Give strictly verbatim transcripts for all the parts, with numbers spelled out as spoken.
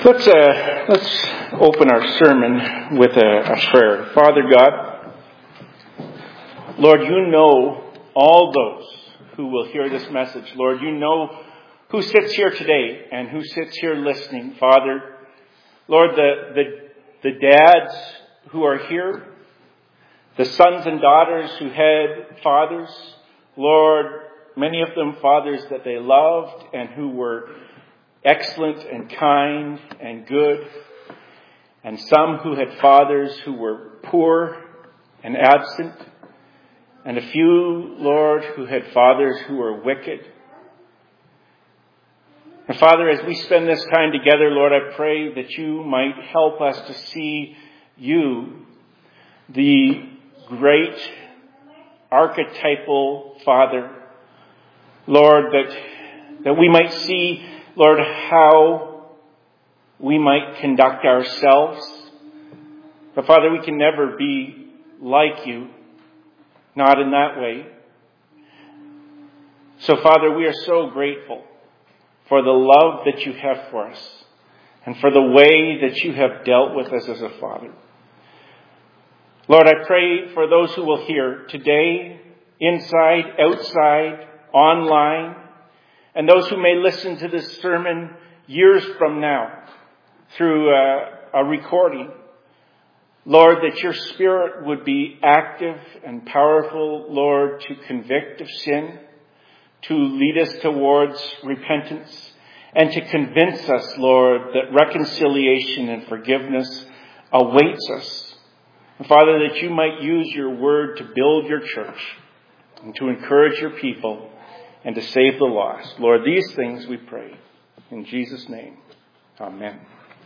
Let's uh, let's open our sermon with a, a prayer. Father God, Lord, you know all those who will hear this message. Lord, you know who sits here today and who sits here listening. Father, Lord, the the, the dads who are here, the sons and daughters who had fathers, Lord, many of them fathers that they loved and who were excellent and kind and good, and some who had fathers who were poor and absent, and a few, Lord, who had fathers who were wicked. And Father, as we spend this time together, Lord, I pray that you might help us to see you, the great archetypal Father, Lord, that, that we might see, Lord, how we might conduct ourselves. But Father, we can never be like you, not in that way. So Father, we are so grateful for the love that you have for us and for the way that you have dealt with us as a Father. Lord, I pray for those who will hear today, inside, outside, online, and those who may listen to this sermon years from now through a, a recording. Lord, that your Spirit would be active and powerful, Lord, to convict of sin, to lead us towards repentance, and to convince us, Lord, that reconciliation and forgiveness awaits us. And Father, that you might use your word to build your church and to encourage your people and to save the lost. Lord, these things we pray. In Jesus' name, amen.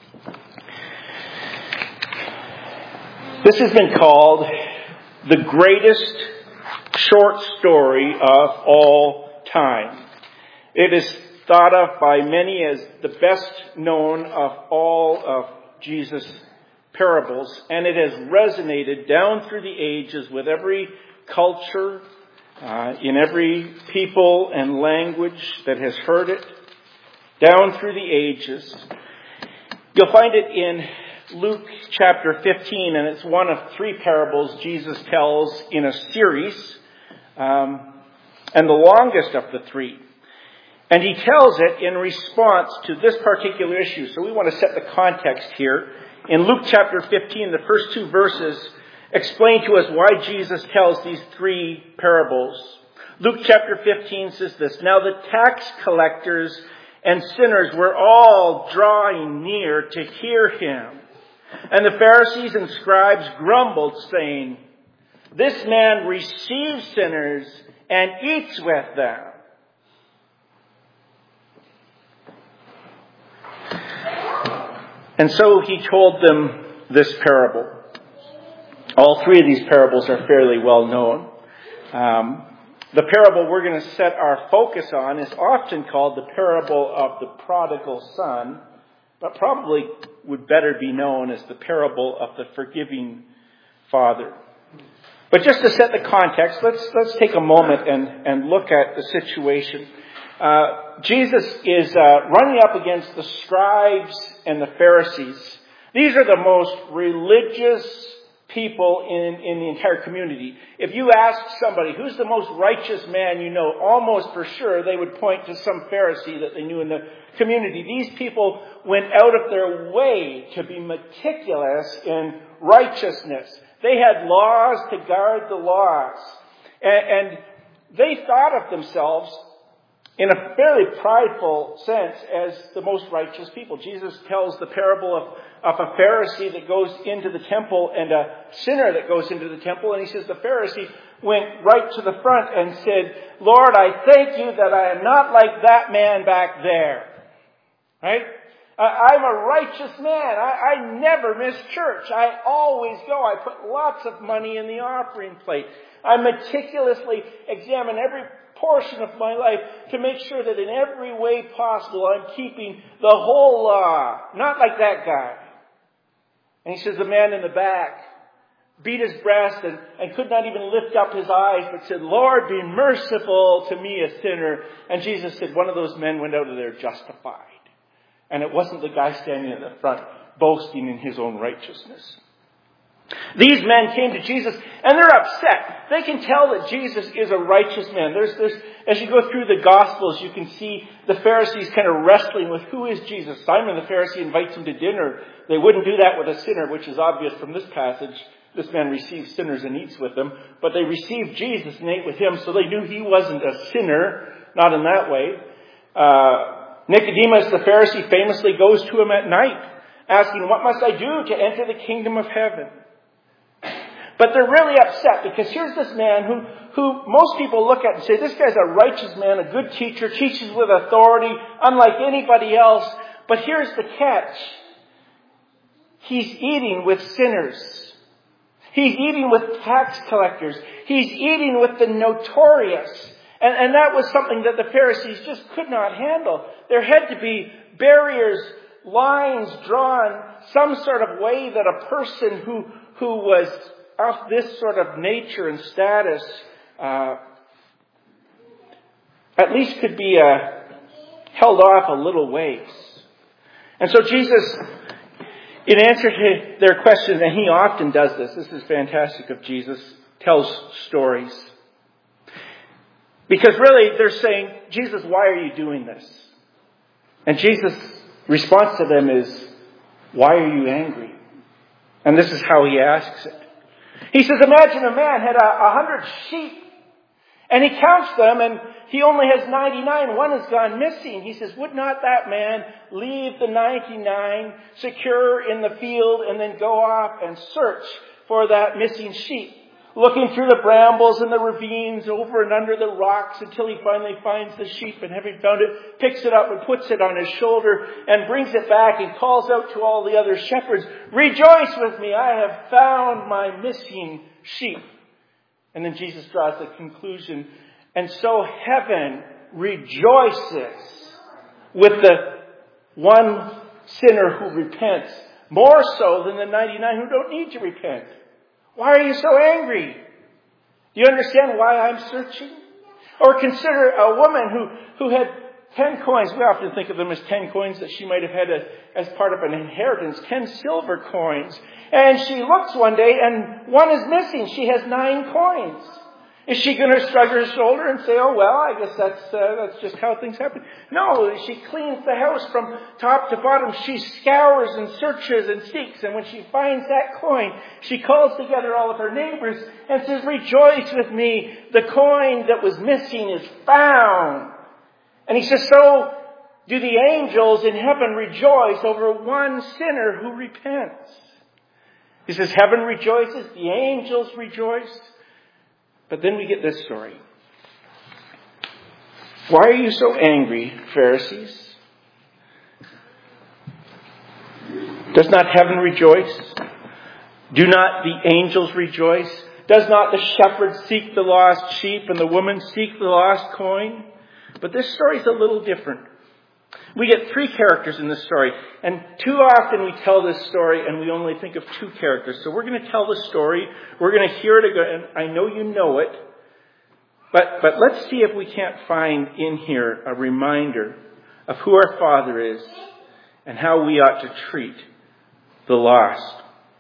This has been called the greatest short story of all time. It is thought of by many as the best known of all of Jesus' parables, and it has resonated down through the ages with every culture, Uh, in every people and language that has heard it, down through the ages. You'll find it in Luke chapter fifteen, and it's one of three parables Jesus tells in a series, um, and the longest of the three. And he tells it in response to this particular issue. So we want to set the context here. In Luke chapter fifteen, the first two verses explain to us why Jesus tells these three parables. Luke chapter fifteen says this: "Now the tax collectors and sinners were all drawing near to hear him. And the Pharisees and scribes grumbled, saying, 'This man receives sinners and eats with them.' And so he told them this parable." All three of these parables are fairly well known. Um, the parable we're going to set our focus on is often called the parable of the prodigal son, but probably would better be known as the parable of the forgiving father. But just to set the context, let's let's take a moment and, and look at the situation. Uh, Jesus is uh, running up against the scribes and the Pharisees. These are the most religious people in, in the entire community. If you ask somebody, who's the most righteous man you know, almost for sure they would point to some Pharisee that they knew in the community. These people went out of their way to be meticulous in righteousness. They had laws to guard the laws. And, and they thought of themselves in a fairly prideful sense as the most righteous people. Jesus tells the parable of, of a Pharisee that goes into the temple and a sinner that goes into the temple. And he says the Pharisee went right to the front and said, "Lord, I thank you that I am not like that man back there." Right? I'm a righteous man. I, I never miss church. I always go. I put lots of money in the offering plate. I meticulously examine every portion of my life to make sure that in every way possible I'm keeping the whole law. Not like that guy. And he says the man in the back beat his breast and, and could not even lift up his eyes, but said, "Lord, be merciful to me, a sinner." And Jesus said one of those men went out of there justified. And it wasn't the guy standing at the front boasting in his own righteousness. These men came to Jesus and they're upset. They can tell that Jesus is a righteous man. There's, there's, as you go through the Gospels, you can see the Pharisees kind of wrestling with who is Jesus. Simon the Pharisee invites him to dinner. They wouldn't do that with a sinner, which is obvious from this passage. This man receives sinners and eats with them. But they received Jesus and ate with him, so they knew he wasn't a sinner. Not in that way. Uh, Nicodemus the Pharisee famously goes to him at night, asking, what must I do to enter the kingdom of heaven? But they're really upset because here's this man who, who most people look at and say, this guy's a righteous man, a good teacher, teaches with authority, unlike anybody else. But here's the catch. He's eating with sinners. He's eating with tax collectors. He's eating with the notorious. And, and that was something that the Pharisees just could not handle. There had to be barriers, lines drawn, some sort of way that a person who, who was of this sort of nature and status, uh, at least could be uh, held off a little ways. And so Jesus, in answer to their questions, and he often does this, this is fantastic of Jesus, tells stories. Because really they're saying, Jesus, why are you doing this? And Jesus' response to them is, why are you angry? And this is how he asks it. He says, imagine a man had a, a hundred sheep and he counts them and he only has ninety-nine. One has gone missing. He says, would not that man leave the ninety-nine secure in the field and then go off and search for that missing sheep? Looking through the brambles and the ravines, over and under the rocks, until he finally finds the sheep, and having found it, picks it up and puts it on his shoulder and brings it back and calls out to all the other shepherds, rejoice with me, I have found my missing sheep. And then Jesus draws the conclusion, and so heaven rejoices with the one sinner who repents, more so than the ninety-nine who don't need to repent. Why are you so angry? Do you understand why I'm searching? Or consider a woman who, who had ten coins. We often think of them as ten coins that she might have had a, as part of an inheritance. Ten silver coins. And she looks one day and one is missing. She has nine coins. Is she going to shrug her shoulder and say, oh, well, I guess that's uh, that's just how things happen? No, she cleans the house from top to bottom. She scours and searches and seeks. And when she finds that coin, she calls together all of her neighbors and says, rejoice with me. The coin that was missing is found. And he says, so do the angels in heaven rejoice over one sinner who repents. He says, heaven rejoices, the angels rejoice. But then we get this story. Why are you so angry, Pharisees? Does not heaven rejoice? Do not the angels rejoice? Does not the shepherd seek the lost sheep and the woman seek the lost coin? But this story is a little different. We get three characters in this story, and too often we tell this story and we only think of two characters. So we're going to tell the story. We're going to hear it again. I know you know it, but but let's see if we can't find in here a reminder of who our Father is and how we ought to treat the lost.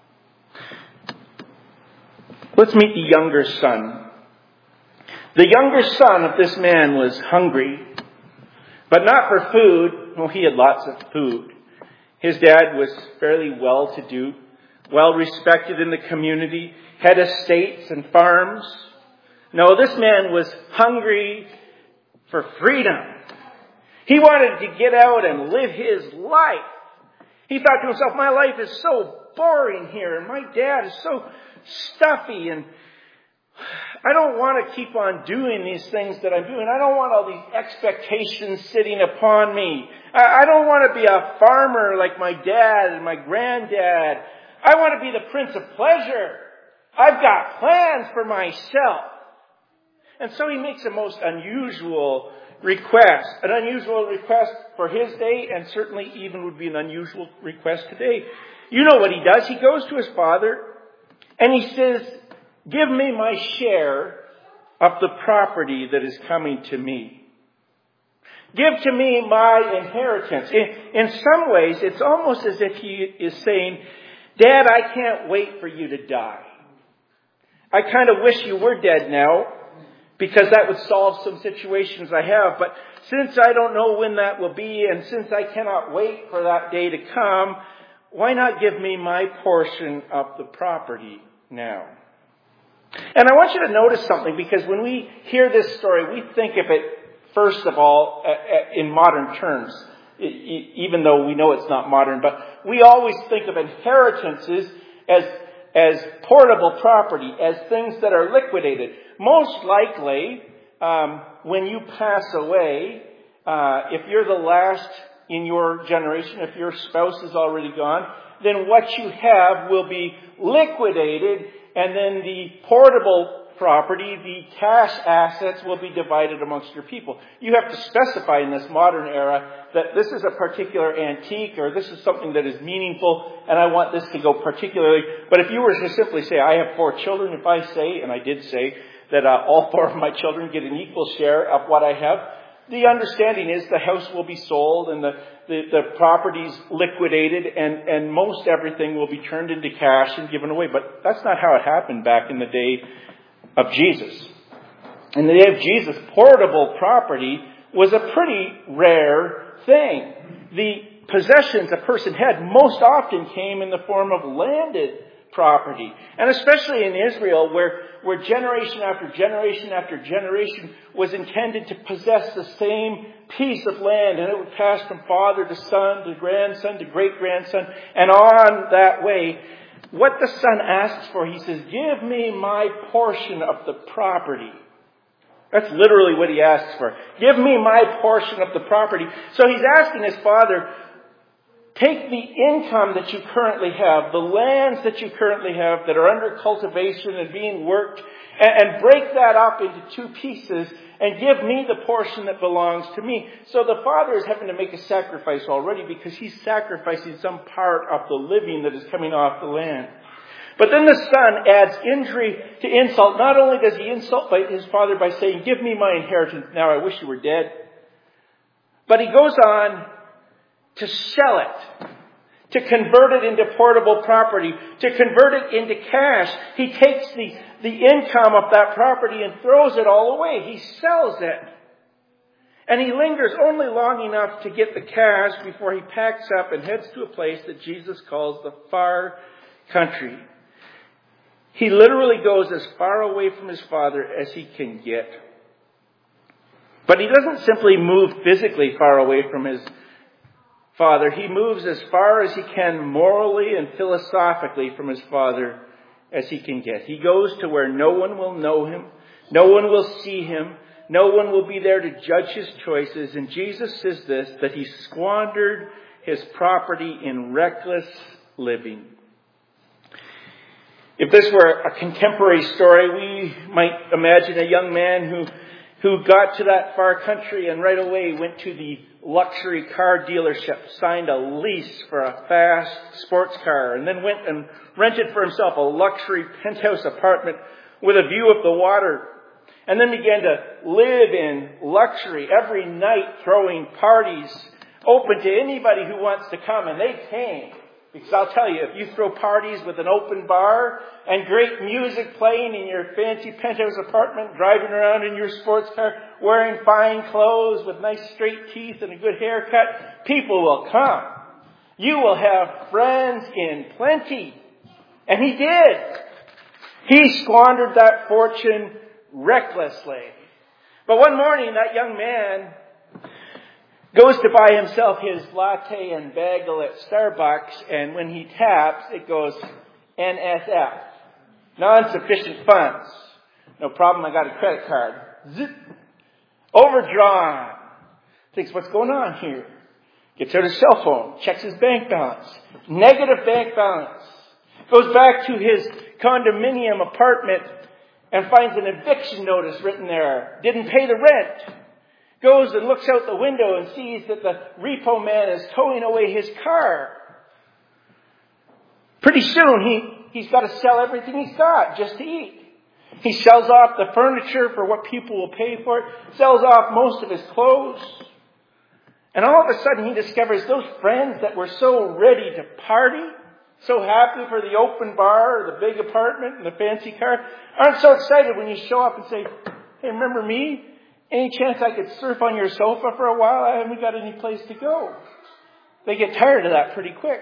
Let's meet the younger son. The younger son of this man was hungry. But not for food. Well, he had lots of food. His dad was fairly well-to-do, well-respected in the community, had estates and farms. No, this man was hungry for freedom. He wanted to get out and live his life. He thought to himself, my life is so boring here, and my dad is so stuffy, and I don't want to keep on doing these things that I'm doing. I don't want all these expectations sitting upon me. I don't want to be a farmer like my dad and my granddad. I want to be the prince of pleasure. I've got plans for myself. And so he makes a most unusual request. An unusual request for his day, and certainly even would be an unusual request today. You know what he does. He goes to his father and he says, give me my share of the property that is coming to me. Give to me my inheritance. In, in some ways, it's almost as if he is saying, Dad, I can't wait for you to die. I kind of wish you were dead now, because that would solve some situations I have. But since I don't know when that will be, and since I cannot wait for that day to come, why not give me my portion of the property now? And I want you to notice something, because when we hear this story, we think of it, first of all, in modern terms, even though we know it's not modern. But we always think of inheritances as, as portable property, as things that are liquidated. Most likely, um, when you pass away, uh, if you're the last in your generation, if your spouse is already gone, then what you have will be liquidated, and then the portable property, the cash assets, will be divided amongst your people. You have to specify in this modern era that this is a particular antique, or this is something that is meaningful, and I want this to go particularly. But if you were to simply say, I have four children, if I say, and I did say, that uh, all four of my children get an equal share of what I have, the understanding is the house will be sold and the, the, the properties liquidated, and, and most everything will be turned into cash and given away. But that's not how it happened back in the day of Jesus. In the day of Jesus, portable property was a pretty rare thing. The possessions a person had most often came in the form of landed property. And especially in Israel, where, where generation after generation after generation was intended to possess the same piece of land, and it would pass from father to son to grandson to great-grandson, and on that way. What the son asks for, he says, give me my portion of the property. That's literally what he asks for. Give me my portion of the property. So he's asking his father, take the income that you currently have, the lands that you currently have that are under cultivation and being worked, and, and break that up into two pieces and give me the portion that belongs to me. So the father is having to make a sacrifice already, because he's sacrificing some part of the living that is coming off the land. But then the son adds injury to insult. Not only does he insult his father by saying, give me my inheritance now, I wish you were dead, but he goes on to sell it, to convert it into portable property, to convert it into cash. He takes the, the income of that property and throws it all away. He sells it. And he lingers only long enough to get the cash before he packs up and heads to a place that Jesus calls the far country. He literally goes as far away from his father as he can get. But he doesn't simply move physically far away from his father. He moves as far as he can morally and philosophically from his father as he can get. He goes to where no one will know him, no one will see him, no one will be there to judge his choices. And Jesus says this, that he squandered his property in reckless living. If this were a contemporary story, we might imagine a young man who who got to that far country and right away went to the luxury car dealership, signed a lease for a fast sports car, and then went and rented for himself a luxury penthouse apartment with a view of the water, and then began to live in luxury every night, throwing parties open to anybody who wants to come. And they came. Because I'll tell you, if you throw parties with an open bar and great music playing in your fancy penthouse apartment, driving around in your sports car, wearing fine clothes with nice straight teeth and a good haircut, people will come. You will have friends in plenty. And he did. He squandered that fortune recklessly. But one morning, that young man goes to buy himself his latte and bagel at Starbucks, and when he taps, it goes N S F. Non-sufficient funds. No problem, I got a credit card. Zip. Overdrawn. Thinks, what's going on here? Gets out his cell phone, checks his bank balance. Negative bank balance. Goes back to his condominium apartment and finds an eviction notice written there. Didn't pay the rent. Goes and looks out the window and sees that the repo man is towing away his car. Pretty soon he, he's got to sell everything he's got just to eat. He sells off the furniture for what people will pay for it. Sells off most of his clothes. And all of a sudden he discovers those friends that were so ready to party, so happy for the open bar or the big apartment and the fancy car, aren't so excited when you show up and say, hey, remember me? Any chance I could surf on your sofa for a while? I haven't got any place to go. They get tired of that pretty quick.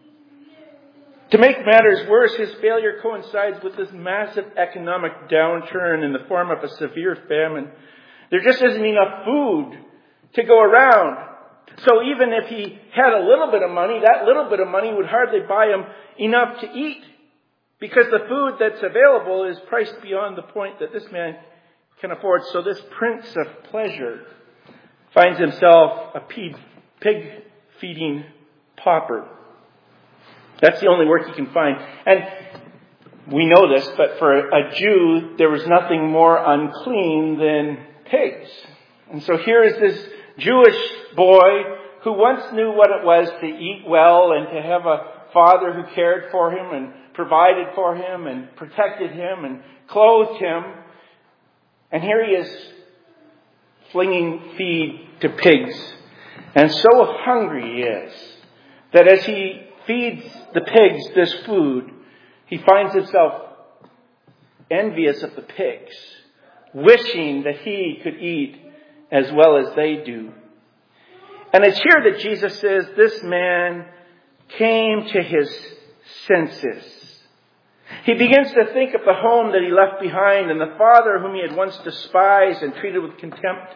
To make matters worse, his failure coincides with this massive economic downturn in the form of a severe famine. There just isn't enough food to go around. So even if he had a little bit of money, that little bit of money would hardly buy him enough to eat, because the food that's available is priced beyond the point that this man can afford. So this prince of pleasure finds himself a pig-feeding pauper. That's the only work he can find. And we know this, but for a Jew, there was nothing more unclean than pigs. And so here is this Jewish boy who once knew what it was to eat well and to have a father who cared for him and provided for him and protected him and clothed him. And here he is flinging feed to pigs. And so hungry he is that as he feeds the pigs this food, he finds himself envious of the pigs, wishing that he could eat as well as they do. And it's here that Jesus says this man came to his senses. He begins to think of the home that he left behind and the father whom he had once despised and treated with contempt.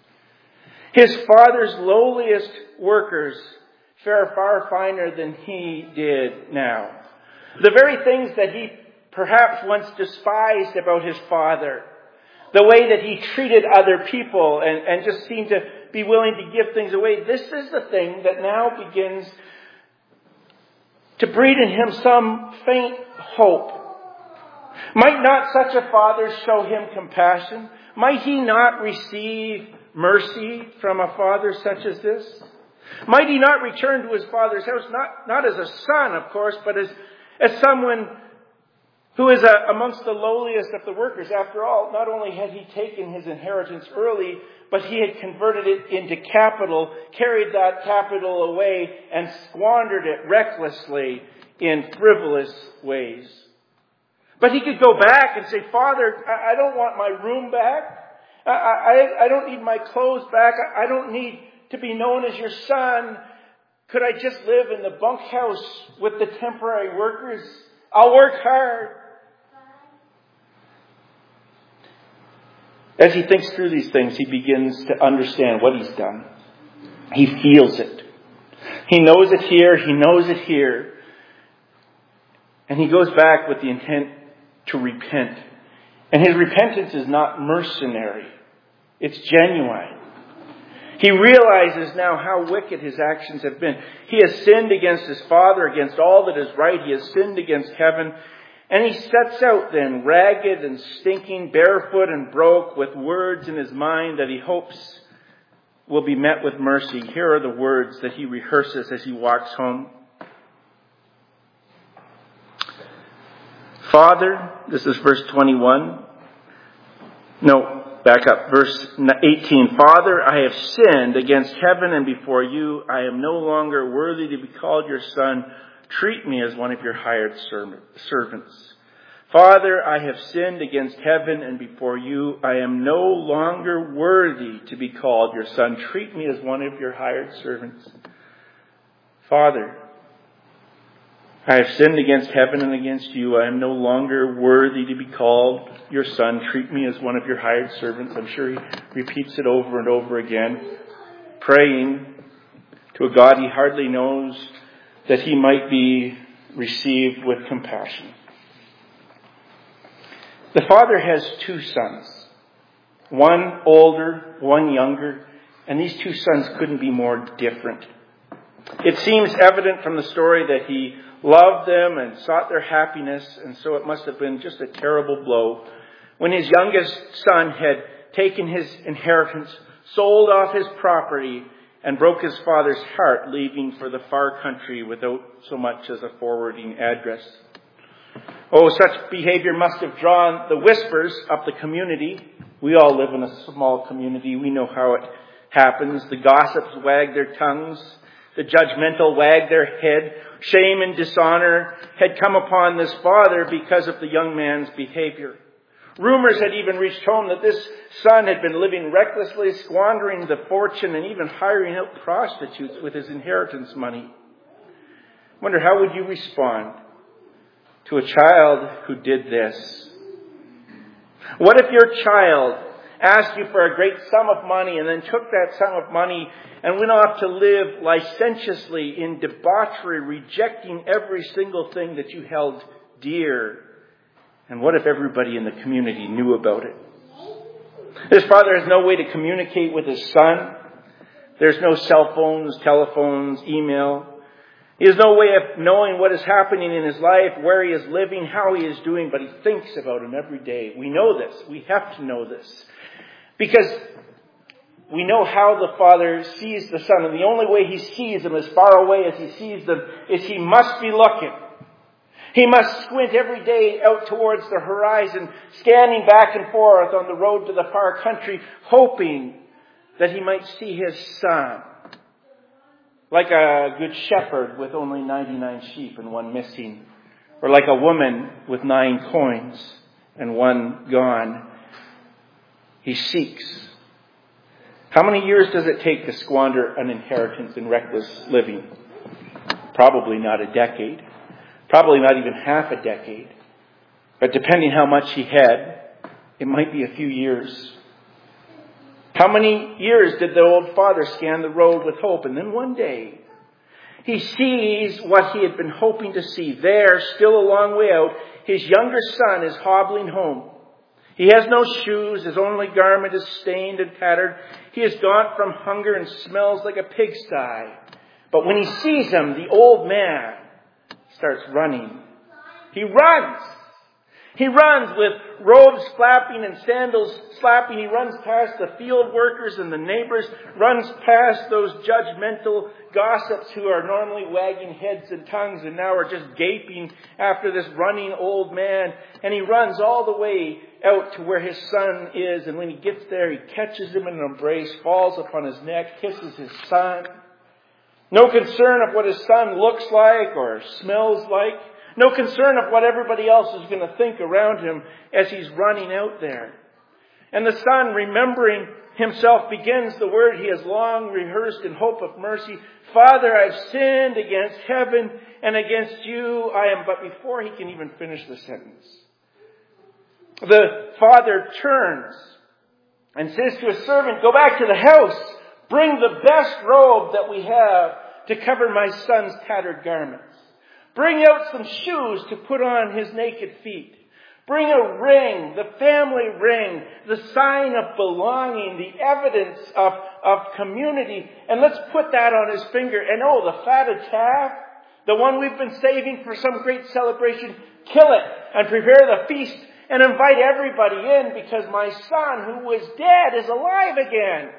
His father's lowliest workers fare far finer than he did now. The very things that he perhaps once despised about his father, the way that he treated other people and, and just seemed to be willing to give things away, this is the thing that now begins to breed in him some faint hope. Might not such a father show him compassion? Might he not receive mercy from a father such as this? Might he not return to his father's house, not, not as a son, of course, but as, as someone who is a, amongst the lowliest of the workers? After all, not only had he taken his inheritance early, but he had converted it into capital, carried that capital away, and squandered it recklessly in frivolous ways. But he could go back and say, Father, I, I don't want my room back. I, I, I don't need my clothes back. I, I don't need to be known as your son. Could I just live in the bunkhouse with the temporary workers? I'll work hard. As he thinks through these things, he begins to understand what he's done. He feels it. He knows it here. He knows it here. And he goes back with the intent to repent. And his repentance is not mercenary. It's genuine. He realizes now how wicked his actions have been. He has sinned against his father, against all that is right. He has sinned against heaven. And he sets out then, ragged and stinking, barefoot and broke, with words in his mind that he hopes will be met with mercy. Here are the words that he rehearses as he walks home. Father, this is verse twenty-one. No, back up. Verse eighteen. Father, I have sinned against heaven and before you. I am no longer worthy to be called your son. Treat me as one of your hired servants. Father, I have sinned against heaven and before you. I am no longer worthy to be called your son. Treat me as one of your hired servants. Father, I have sinned against heaven and against you. I am no longer worthy to be called your son. Treat me as one of your hired servants. I'm sure he repeats it over and over again, praying to a God he hardly knows that he might be received with compassion. The father has two sons, one older, one younger, and these two sons couldn't be more different. It seems evident from the story that he loved them and sought their happiness, and so it must have been just a terrible blow when his youngest son had taken his inheritance, sold off his property, and broke his father's heart, leaving for the far country without so much as a forwarding address. Oh, such behavior must have drawn the whispers of the community. We all live in a small community. We know how it happens. The gossips wag their tongues. The judgmental wag their head. Shame and dishonor had come upon this father because of the young man's behavior. Rumors had even reached home that this son had been living recklessly, squandering the fortune and even hiring out prostitutes with his inheritance money. I wonder, how would you respond to a child who did this? What if your child asked you for a great sum of money and then took that sum of money and went off to live licentiously in debauchery, rejecting every single thing that you held dear? And what if everybody in the community knew about it? This father has no way to communicate with his son. There's no cell phones, telephones, email. He has no way of knowing what is happening in his life, where he is living, how he is doing, but he thinks about him every day. We know this. We have to know this. Because we know how the father sees the son, and the only way he sees him, as far away as he sees them, is he must be looking. He must squint every day out towards the horizon, scanning back and forth on the road to the far country, hoping that he might see his son. Like a good shepherd with only ninety-nine sheep and one missing. Or like a woman with nine coins and one gone. He seeks. How many years does it take to squander an inheritance in reckless living? Probably not a decade. Probably not even half a decade. But depending how much he had, it might be a few years. How many years did the old father scan the road with hope? And then one day, he sees what he had been hoping to see. There, still a long way out, his younger son is hobbling home. He has no shoes. His only garment is stained and tattered. He is gaunt from hunger and smells like a pigsty. But when he sees him, the old man starts running. He runs. He runs with robes flapping and sandals slapping. He runs past the field workers and the neighbors, runs past those judgmental gossips who are normally wagging heads and tongues and now are just gaping after this running old man. And he runs all the way out to where his son is. And when he gets there, he catches him in an embrace, falls upon his neck, kisses his son. No concern of what his son looks like or smells like. No concern of what everybody else is going to think around him as he's running out there. And the son, remembering himself, begins the word he has long rehearsed in hope of mercy. Father, I've sinned against heaven and against you. I am, but before he can even finish the sentence, the father turns and says to his servant, go back to the house. Bring the best robe that we have to cover my son's tattered garments. Bring out some shoes to put on his naked feet. Bring a ring, the family ring, the sign of belonging, the evidence of, of community. And let's put that on his finger. And oh, the fatted calf, the one we've been saving for some great celebration, kill it and prepare the feast and invite everybody in because my son who was dead is alive again.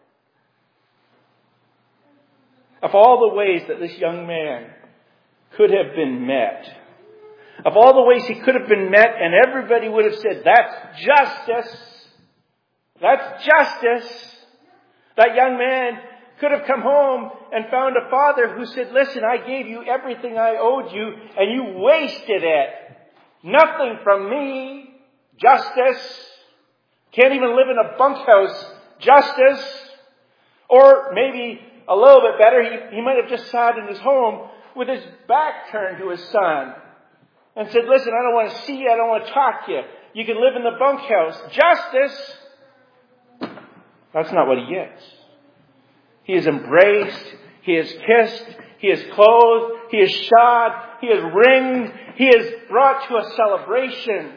Of all the ways that this young man could have been met, of all the ways he could have been met, and everybody would have said, that's justice. That's justice. That young man could have come home and found a father who said, listen, I gave you everything I owed you, and you wasted it. Nothing from me. Justice. Can't even live in a bunkhouse. Justice. Or maybe a little bit better, he, he might have just sat in his home with his back turned to his son and said, listen, I don't want to see you. I don't want to talk to you. You can live in the bunkhouse. Justice. That's not what he gets. He is embraced. He is kissed. He is clothed. He is shod. He is ringed. He is brought to a celebration.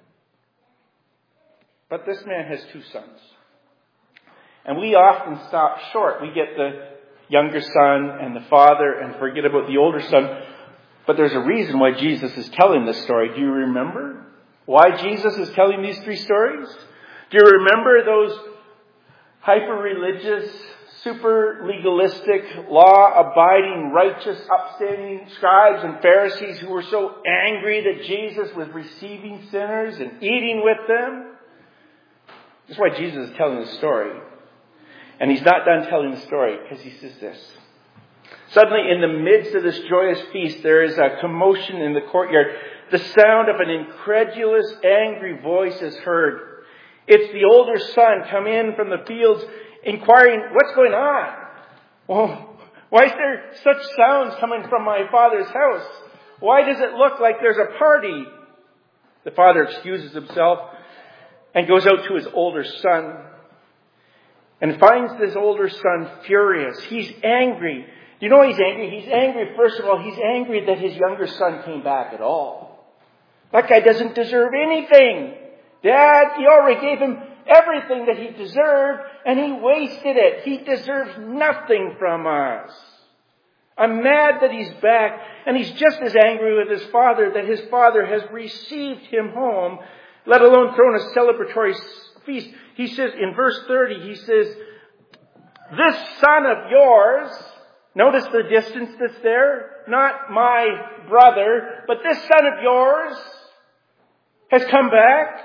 But this man has two sons. And we often stop short. We get the younger son and the father and forget about the older son. But there's a reason why Jesus is telling this story. Do you remember why Jesus is telling these three stories? Do you remember those hyper-religious, super legalistic, law-abiding, righteous, upstanding scribes and Pharisees who were so angry that Jesus was receiving sinners and eating with them? That's why Jesus is telling the story. And he's not done telling the story because he says this. Suddenly, in the midst of this joyous feast, there is a commotion in the courtyard. The sound of an incredulous, angry voice is heard. It's the older son come in from the fields inquiring, what's going on? Well, why is there such sounds coming from my father's house? Why does it look like there's a party? The father excuses himself and goes out to his older son and finds this older son furious. He's angry. You know he's angry? He's angry, first of all, he's angry that his younger son came back at all. That guy doesn't deserve anything. Dad, you already gave him everything that he deserved, and he wasted it. He deserves nothing from us. I'm mad that he's back, and he's just as angry with his father that his father has received him home, let alone thrown a celebratory feast. He says, in verse thirty, he says, this son of yours, notice the distance that's there, not my brother, but this son of yours has come back.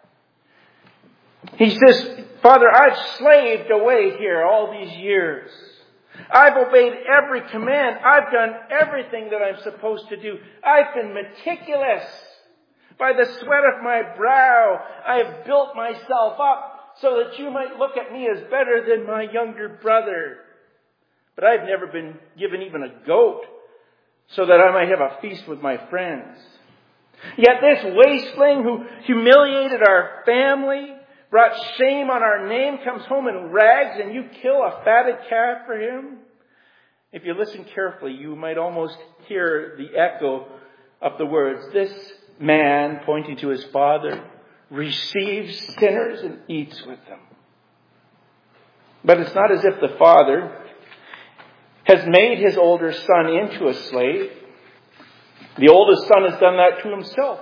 He says, Father, I've slaved away here all these years. I've obeyed every command. I've done everything that I'm supposed to do. I've been meticulous. By the sweat of my brow, I have built myself up so that you might look at me as better than my younger brother. But I've never been given even a goat so that I might have a feast with my friends. Yet this wasteling who humiliated our family, brought shame on our name, comes home in rags, and you kill a fatted calf for him? If you listen carefully, you might almost hear the echo of the words, this man, pointing to his father, receives sinners and eats with them. But it's not as if the father has made his older son into a slave. The oldest son has done that to himself.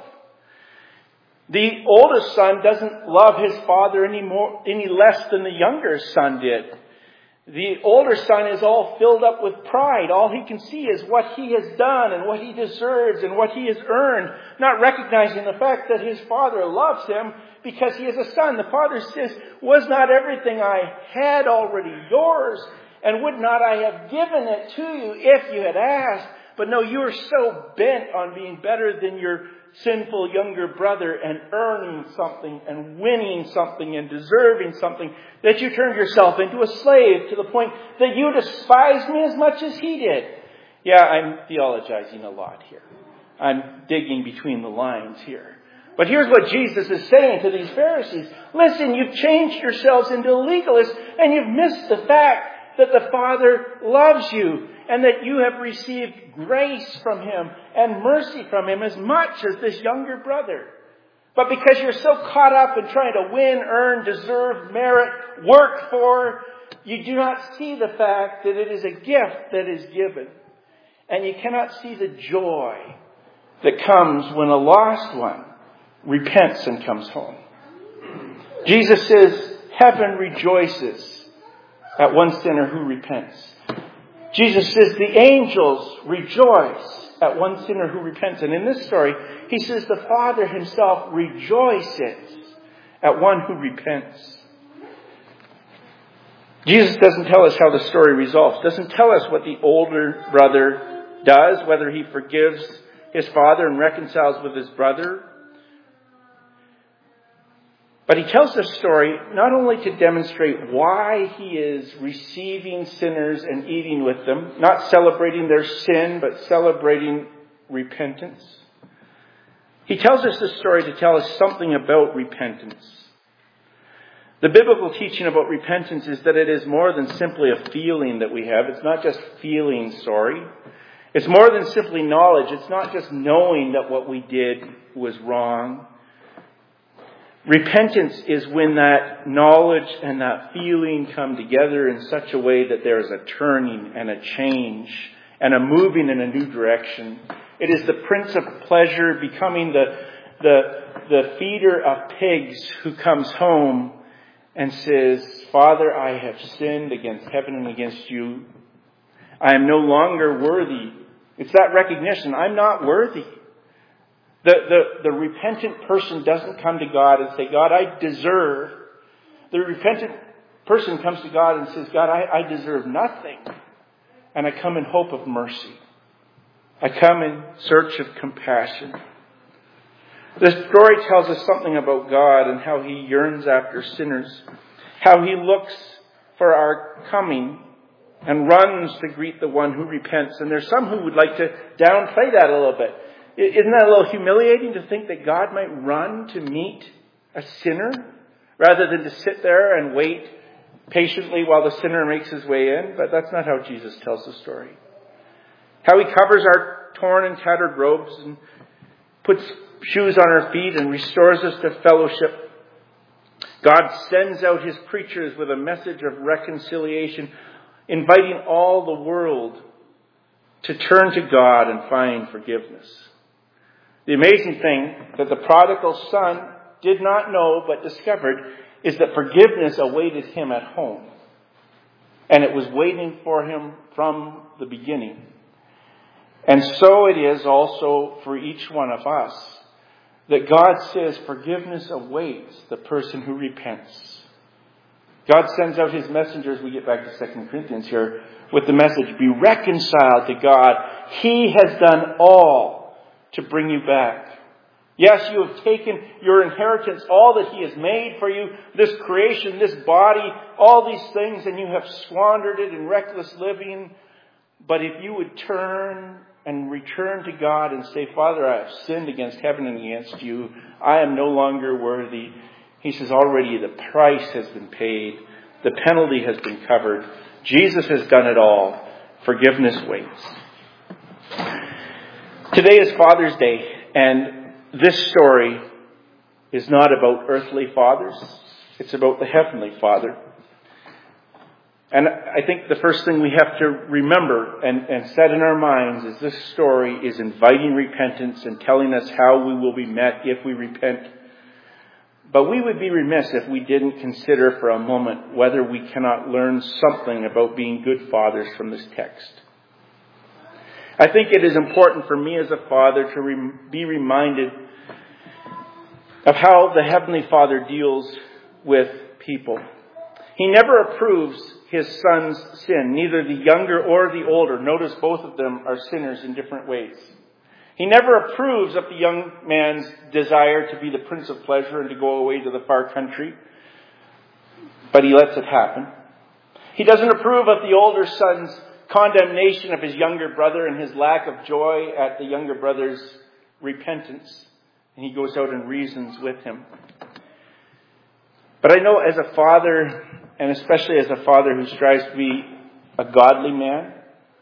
The oldest son doesn't love his father any more, any less than the younger son did. The older son is all filled up with pride. All he can see is what he has done and what he deserves and what he has earned, not recognizing the fact that his father loves him because he is a son. The father says, was not everything I had already yours? And would not I have given it to you if you had asked? But no, you are so bent on being better than your sinful younger brother and earning something and winning something and deserving something that you turned yourself into a slave to the point that you despised me as much as he did. Yeah, I'm theologizing a lot here. I'm digging between the lines here. But here's what Jesus is saying to these Pharisees. Listen, you've changed yourselves into legalists and you've missed the fact that the Father loves you and that you have received grace from him and mercy from him as much as this younger brother. But because you're so caught up in trying to win, earn, deserve, merit, work for, you do not see the fact that it is a gift that is given. And you cannot see the joy that comes when a lost one repents and comes home. Jesus says, heaven rejoices at one sinner who repents. Jesus says the angels rejoice at one sinner who repents. And in this story, he says the Father himself rejoices at one who repents. Jesus doesn't tell us how the story resolves. Doesn't tell us what the older brother does, whether he forgives his father and reconciles with his brother. But he tells this story not only to demonstrate why he is receiving sinners and eating with them, not celebrating their sin, but celebrating repentance. He tells us this story to tell us something about repentance. The biblical teaching about repentance is that it is more than simply a feeling that we have. It's not just feeling sorry. It's more than simply knowledge. It's not just knowing that what we did was wrong. Repentance is when that knowledge and that feeling come together in such a way that there is a turning and a change and a moving in a new direction. It is the Prince of Pleasure becoming the, the, the feeder of pigs who comes home and says, Father, I have sinned against heaven and against you. I am no longer worthy. It's that recognition. I'm not worthy. The, the, the repentant person doesn't come to God and say, God, I deserve. The repentant person comes to God and says, God, I, I deserve nothing. And I come in hope of mercy. I come in search of compassion. This story tells us something about God and how He yearns after sinners. How He looks for our coming and runs to greet the one who repents. And there's some who would like to downplay that a little bit. Isn't that a little humiliating to think that God might run to meet a sinner rather than to sit there and wait patiently while the sinner makes his way in? But that's not how Jesus tells the story. How He covers our torn and tattered robes and puts shoes on our feet and restores us to fellowship. God sends out His preachers with a message of reconciliation, inviting all the world to turn to God and find forgiveness. The amazing thing that the prodigal son did not know but discovered is that forgiveness awaited him at home. And it was waiting for him from the beginning. And so it is also for each one of us that God says forgiveness awaits the person who repents. God sends out His messengers, we get back to Second Corinthians here, with the message, be reconciled to God. He has done all to bring you back. Yes, you have taken your inheritance, all that He has made for you, this creation, this body, all these things, and you have squandered it in reckless living. But if you would turn and return to God and say, Father, I have sinned against heaven and against you. I am no longer worthy. He says, already the price has been paid. The penalty has been covered. Jesus has done it all. Forgiveness waits. Today is Father's Day, and this story is not about earthly fathers. It's about the Heavenly Father. And I think the first thing we have to remember and, and set in our minds is this story is inviting repentance and telling us how we will be met if we repent. But we would be remiss if we didn't consider for a moment whether we cannot learn something about being good fathers from this text. I think it is important for me as a father to re- be reminded of how the Heavenly Father deals with people. He never approves His son's sin, neither the younger or the older. Notice both of them are sinners in different ways. He never approves of the young man's desire to be the prince of pleasure and to go away to the far country, but He lets it happen. He doesn't approve of the older son's condemnation of his younger brother and his lack of joy at the younger brother's repentance, and he goes out and reasons with him. But I know as a father, and especially as a father who strives to be a godly man,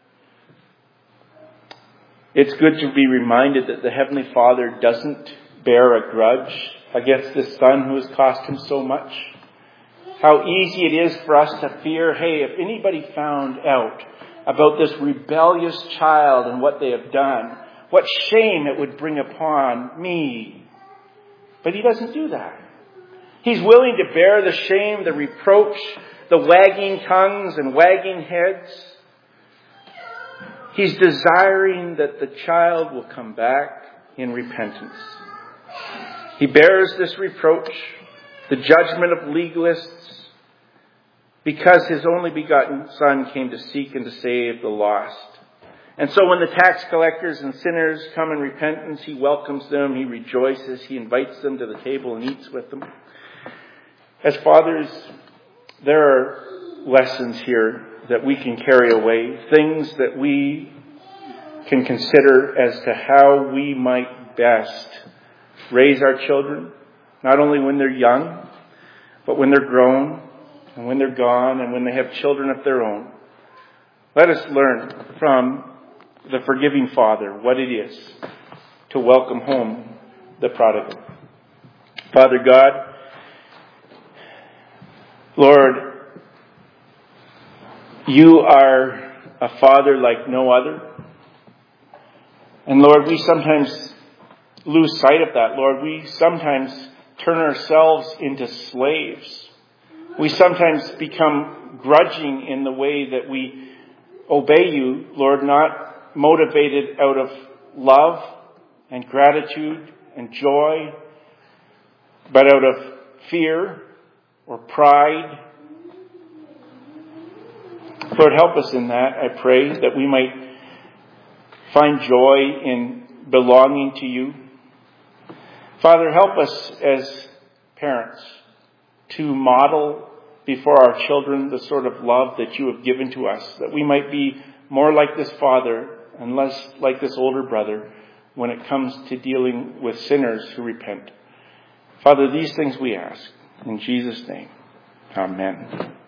it's good to be reminded that the Heavenly Father doesn't bear a grudge against this son who has cost him so much. How easy it is for us to fear, hey, if anybody found out about this rebellious child and what they have done, what shame it would bring upon me. But He doesn't do that. He's willing to bear the shame, the reproach, the wagging tongues and wagging heads. He's desiring that the child will come back in repentance. He bears this reproach, the judgment of legalists, because His only begotten Son came to seek and to save the lost. And so when the tax collectors and sinners come in repentance, He welcomes them, He rejoices, He invites them to the table and eats with them. As fathers, there are lessons here that we can carry away, things that we can consider as to how we might best raise our children, not only when they're young, but when they're grown, and when they're gone, and when they have children of their own. Let us learn from the forgiving Father what it is to welcome home the prodigal. Father God, Lord, You are a Father like no other. And Lord, we sometimes lose sight of that. Lord, we sometimes turn ourselves into slaves. We sometimes become grudging in the way that we obey You, Lord, not motivated out of love and gratitude and joy, but out of fear or pride Lord, help us in that, I pray, that we might find joy in belonging to you. Father, help us as parents to model before our children the sort of love that you have given to us, that we might be more like this father and less like this older brother when it comes to dealing with sinners who repent. Father, these things we ask. In Jesus' name, amen.